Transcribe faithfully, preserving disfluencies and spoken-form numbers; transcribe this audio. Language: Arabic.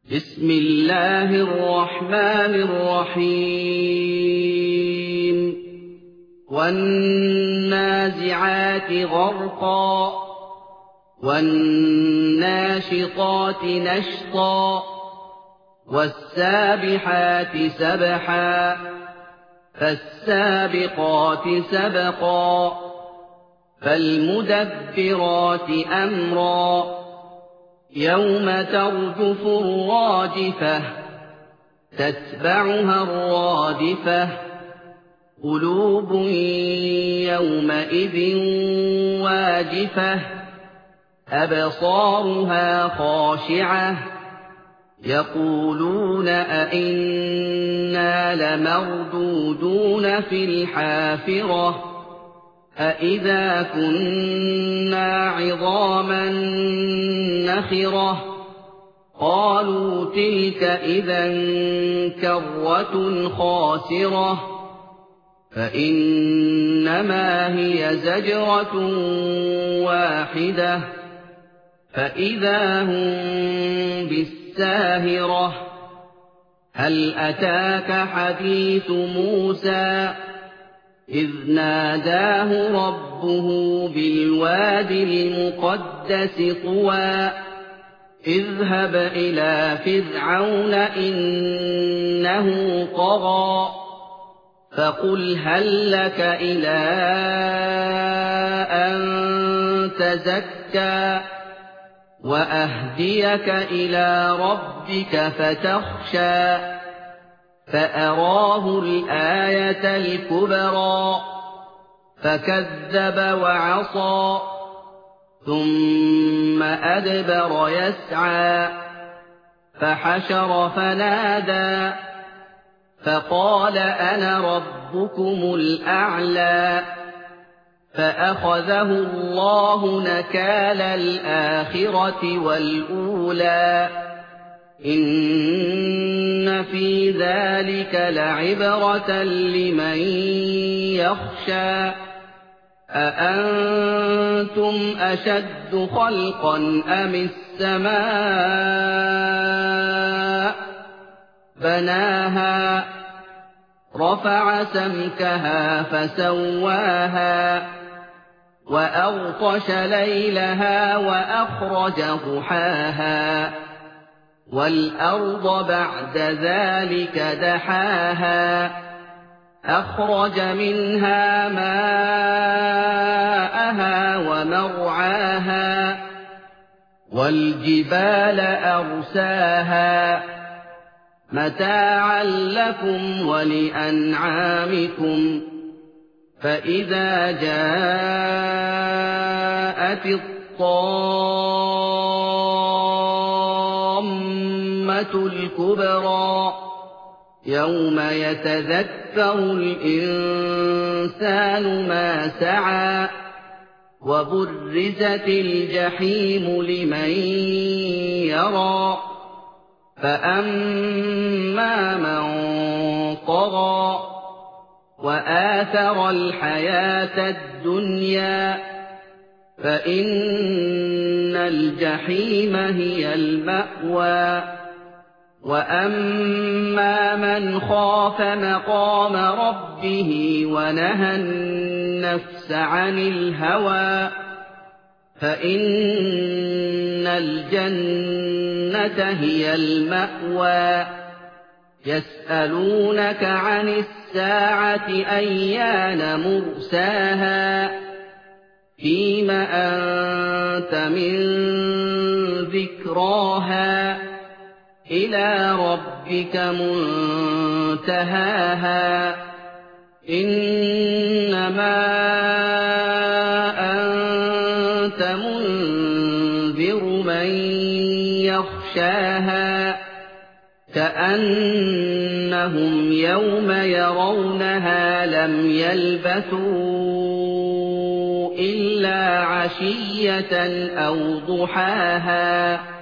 بسم الله الرحمن الرحيم والنازعات غرقا والناشطات نشطا والسابحات سبحا فالسابقات سبقا فالمدبرات أمرا يوم ترجف الراجفة تتبعها الرادفة قلوب يومئذ واجفة أبصارها خاشعة يقولون أئنا لمردودون في الحافرة أئذا كنا عظاما نخرة قالوا تلك إذا كرة خاسرة فإنما هي زجرة واحدة فإذا هم بالساهرة هل أتاك حديث موسى إذ ناداه ربه بالواد المقدس طوى اذهب إلى فرعون إنه طغى فقل هل لك إلى أن تزكى وأهديك إلى ربك فتخشى فأراه الآية الكبرى فكذب وعصى ثم أدبر يسعى فحشر فنادى فقال أنا ربكم الأعلى فأخذه الله نكال الآخرة والأولى إن في ذلك لعبرة لمن يخشى أأنتم أشد خلقا أم السماء بناها رفع سمكها فسواها وأغطش ليلها وأخرج ضحاها والأرض بعد ذلك دحاها أخرج منها ماءها ومرعاها والجبال أرساها متاعا لكم ولأنعامكم فإذا جاءت الطامة الكبرى يوم يتذكر الإنسان ما سعى وبرزت الجحيم لمن يرى فأما من طغى وآثر الحياة الدنيا فإن الجحيم هي المأوى وأما من خاف مقام ربه ونهى النفس عن الهوى فإن الجنة هي المأوى يسألونك عن الساعة أيان مرساها فيم أنت من ذكراها إلى ربك منتهاها إنما أنت منذر من يخشاها كأنهم يوم يرونها لم يلبثوا إلا عشية أو ضحاها